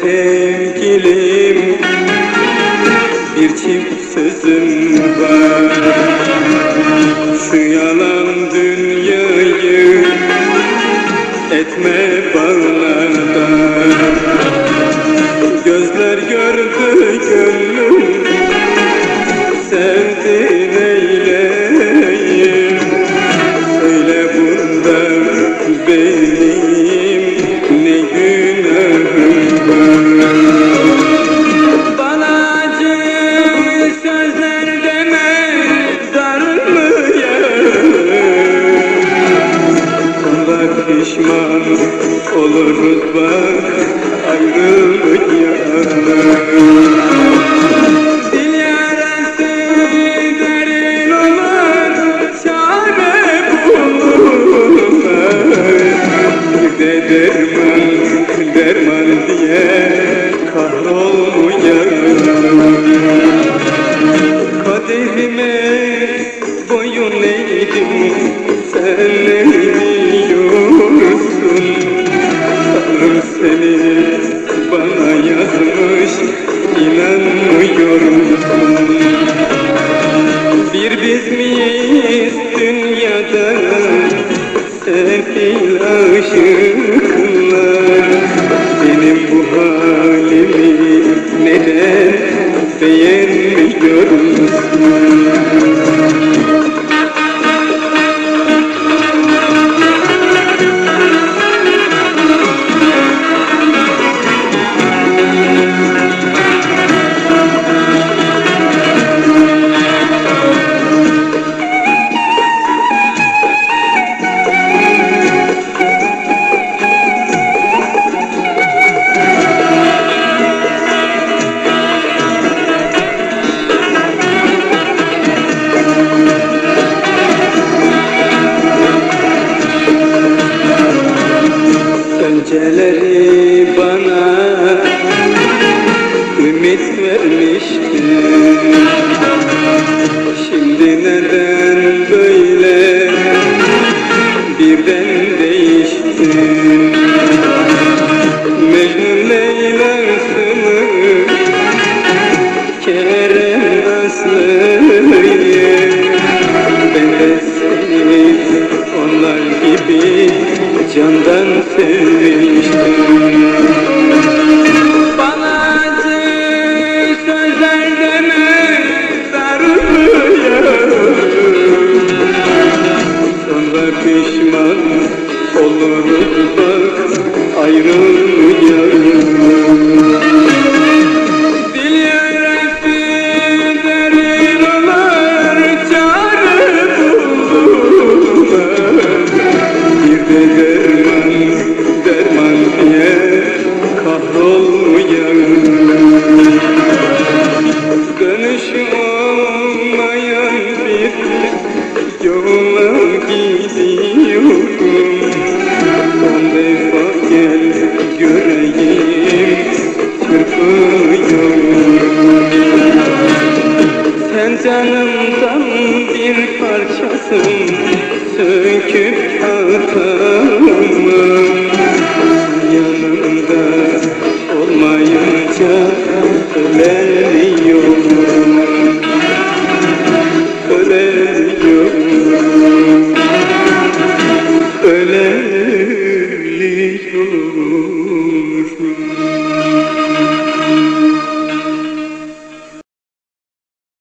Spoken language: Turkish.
sevgilim, bir çift sözüm var. Şu yalan dünyayı etme bağlarda. Gözler gördü gönlüm, sevdi neyleyim. Söyle bunda benim ne günahım var. Bana acı sözler deme, darılmayayım. Sonra pişman oluruz bak, ayrılmayalım. Dil yarası derin olur, çare bulunmaz. Bir de derman diye kahrolmayalım. Kaderime boyun eğdim, sen ne biliyorsun? Tanrım seni bana yazmış, inanmıyor musun? Bir biz miyiz dünyada, sefil aşıklar? Benim bu halimi neden beğenmiyor musun? Önceleri bana ümit vermiştin, şimdi neden böyle birden değiştin? Mecnun Leyla'sını, Kerem Aslı'yı, ben de seni onlar gibi candan sevmiştim. Bana acı sözler deme, darılmayalım. Sonra pişman oluruz bak, ayrılmayalım. Dil yarası derin olur, çare bulunmaz. Bir de derman diye kahrolmayalım. Dönüşü olmayan bir yola gidiyorum. Son defa gel göreyim, çırpıyorum. Sen canımdan bir parçasın, söküp atamam. Yanımda olmayınca